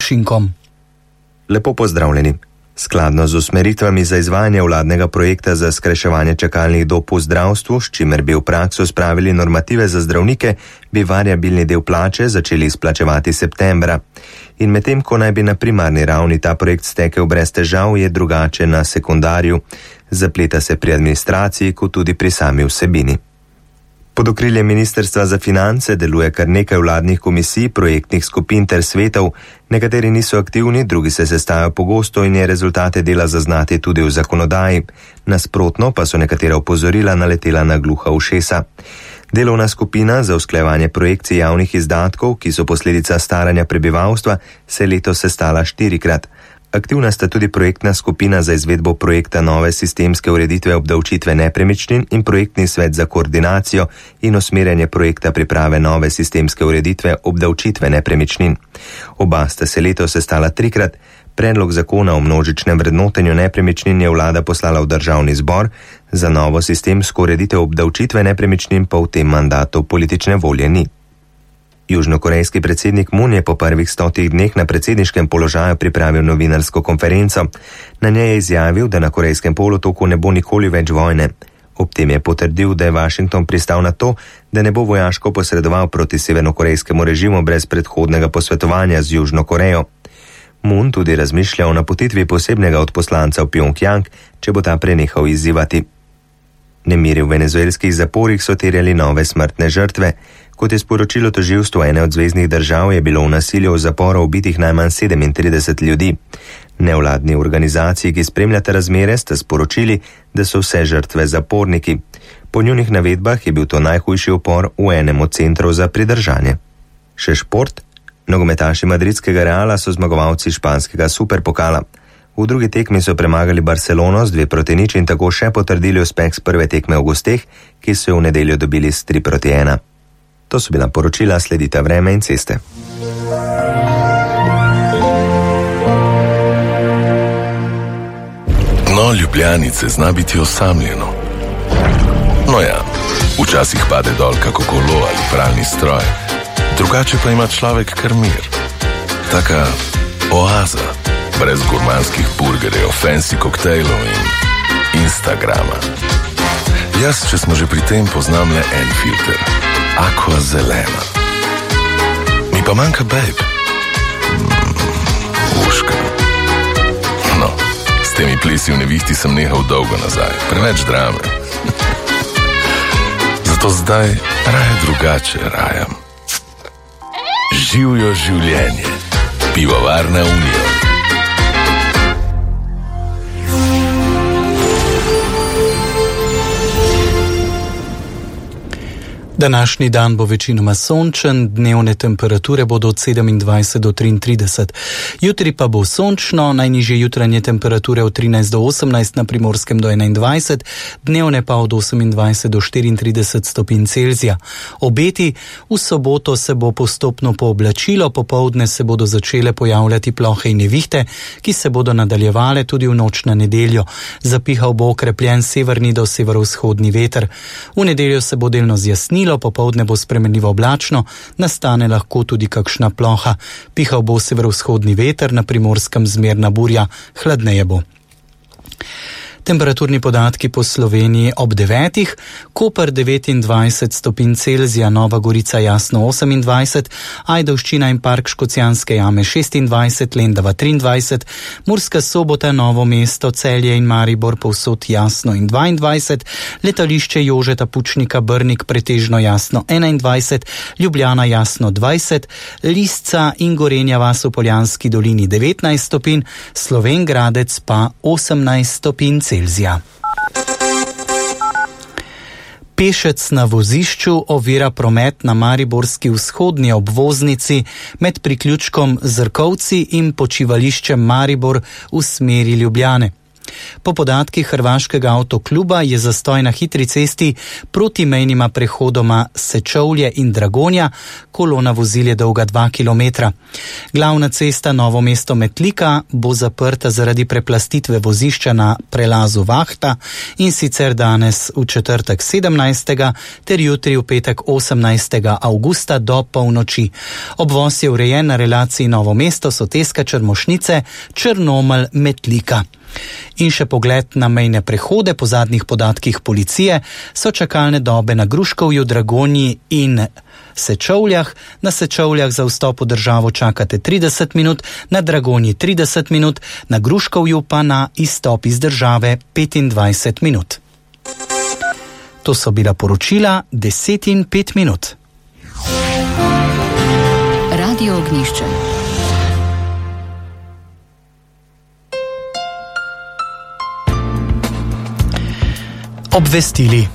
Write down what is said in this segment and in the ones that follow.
učinkom. Lepo pozdravljeni. Skladno z usmeritvami za izvajanje vladnega projekta za skrajševanje čakalnih dob v zdravstvu, s čimer bi v prakso spravili normative za zdravnike, bi variabilni del plače začeli izplačevati septembra. In medtem, ko naj bi na primarni ravni ta projekt stekel brez težav, je drugače na sekundarju. Zapleta se pri administraciji, kot tudi pri sami vsebini. Pod okriljem Ministrstva za finance deluje kar nekaj vladnih komisij, projektnih skupin ter svetov, nekateri niso aktivni, drugi se sestajajo pogosto in je rezultate dela zaznati tudi v zakonodaji. Nasprotno pa so nekatera opozorila naletela na gluha ušesa. Delovna skupina za usklajevanje projekcij javnih izdatkov, ki so posledica staranja prebivalstva, se je letos sestala 4-krat. Aktivna sta tudi projektna skupina za izvedbo projekta nove sistemske ureditve obdavčitve nepremičnin in projektni svet za koordinacijo in usmerjanje projekta priprave nove sistemske ureditve obdavčitve nepremičnin. Oba sta se letos sestala 3-krat. Predlog zakona o množičnem vrednotenju nepremičnin je vlada poslala v državni zbor, za novo sistemsko ureditev obdavčitve nepremičnin pa v tem mandatu politične volje ni. Južnokorejski predsednik Moon je po prvih 100 dneh na predsedniškem položaju pripravil novinarsko konferenco. Na njej je izjavil, da na Korejskem polotoku ne bo nikoli več vojne. Ob tem je potrdil, da je Washington pristal na to, da ne bo vojaško posredoval proti severnokorejskemu režimu brez predhodnega posvetovanja z Južno Korejo. Moon tudi razmišlja o napotitvi posebnega odposlanca v Pjongjang, če bo ta prenehal izzivati. Nemiri v venezuelskih zaporih so terjali nove smrtne žrtve. Kot je sporočilo tožilstvo ene od zveznih držav, je bilo v nasilju v zaporu ubitih najmanj 37 ljudi. Nevladni organizaciji, ki spremljata razmere, sta sporočili, da so vse žrtve zaporniki. Po njunih navedbah je bil to najhujši upor v enem od centrov za pridržanje. Še šport. Nogometaši madridskega Reala so zmagovalci španskega superpokala. V drugi tekmi so premagali Barcelono z 2-0 in tako še potrdili uspeh z prve tekme v gosteh, ki so jo v nedeljo dobili s 3-1. To so bila poročila, sledita vreme in ceste. Dno Ljubljanice zna biti osamljeno. No ja, včasih pade dol kako kolo ali pralni stroj, drugače pa ima človek kar mir. Taka oaza, brez gurmanskih burgerjev, fancy koktejlov in Instagrama. Jaz, če smo že pri tem, poznam le en filter. Aqua zelena. Mi pa manjka babe. Uška. No, s temi plesi v nevihti sem nehal dolgo nazaj. Preveč drame. Zato zdaj raje drugače rajam. Živjo življenje. Pivovarna Union. Današnji dan bo večinoma sončen, dnevne temperature bodo od 27 do 33. Jutri pa bo sončno, najnižje jutranje temperature od 13 do 18, na Primorskem do 21, dnevne pa od 28 do 34 stopinj Celzija. Obeti: v soboto se bo postopno pooblačilo, popoldne se bodo začele pojavljati plohe in nevihte, ki se bodo nadaljevale tudi v noč na nedeljo. Zapihal bo okrepljen severni do severovzhodni veter. V nedeljo se bo delno zjasnilo, popoldne bo spremenljivo oblačno, nastane lahko tudi kakšna ploha. Pihal bo severovzhodni veter, na Primorskem zmerna burja, hladneje bo. Temperaturni podatki po Sloveniji ob 9. Koper 29 stopinj Celzija, Nova Gorica jasno 28, Ajdovščina in Park Škocjanske jame 26, Lendava 23, Murska Sobota, Novo mesto, Celje in Maribor povsod jasno in 22, letališče Jožeta Pučnika Brnik pretežno jasno 21, Ljubljana jasno 20, Lisca in Gorenja vas v Poljanski dolini 19 stopinj, Slovenj Gradec pa 18 stopinj Celzija. Pešec na vozišču ovira promet na mariborski vzhodni obvoznici med priključkom Zrkovci in počivališčem Maribor v smeri Ljubljane. Po podatkih hrvaškega avtokluba je zastoj na hitri cesti proti mejnima prehodoma Sečovlje in Dragonja, kolona vozil je dolga 2 km. Glavna cesta Novo Mesto-Metlika bo zaprta zaradi preplastitve vozišča na prelazu Vahta in sicer danes v četrtek 17. ter jutri v petek 18. avgusta do polnoči. Obvoz je urejen na relaciji Novo Mesto, Soteska, Črmošnice, Črnomelj, Metlika. In še pogled na mejne prehode. Po zadnjih podatkih policije so čakalne dobe na Gruškovju, Dragonji in Sečovljah. Na Sečovljah za vstop v državo čakate 30 minut, na Dragonji 30 minut, na Gruškovju pa na izstop iz države 25 minut. To so bila poročila 10 in 5 minut. Radio Ognjišče. Obvestili.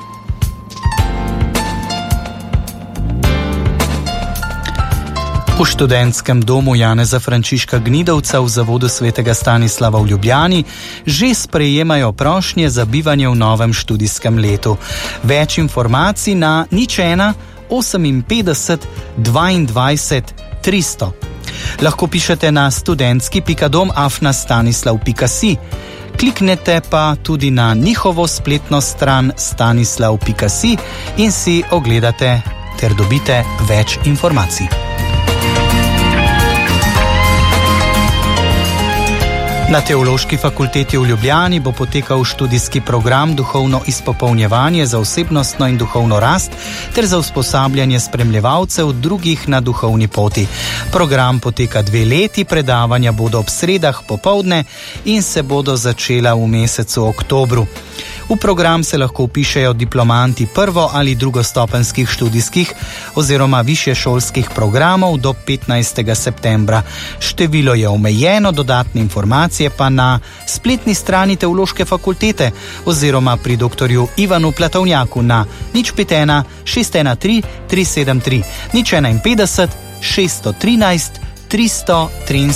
V študentskem domu Janeza Frančiška Gnidovca v zavodu svetega Stanislava v Ljubljani že sprejemajo prošnje za bivanje v novem študijskem letu. Več informacij na 01 58 22 300. Lahko pišete na studentski.dom@stanislav.si. Kliknete pa tudi na njihovo spletno stran stanislav.si in si ogledate ter dobite več informacij. Na Teološki fakulteti v Ljubljani bo potekal študijski program Duhovno izpopolnjevanje za osebnostno in duhovno rast ter za usposabljanje spremljevalcev drugih na duhovni poti. Program poteka 2 leti, predavanja bodo ob sredah popoldne in se bodo začela v mesecu oktobru. V program se lahko vpišejo diplomanti prvo- ali drugostopenjskih študijskih oziroma višješolskih programov do 15. septembra. Število je omejeno, dodatne informacije pa na spletni strani Teološke fakultete oziroma pri doktorju Ivanu Platovnjaku na 051 613 373 051 613 373.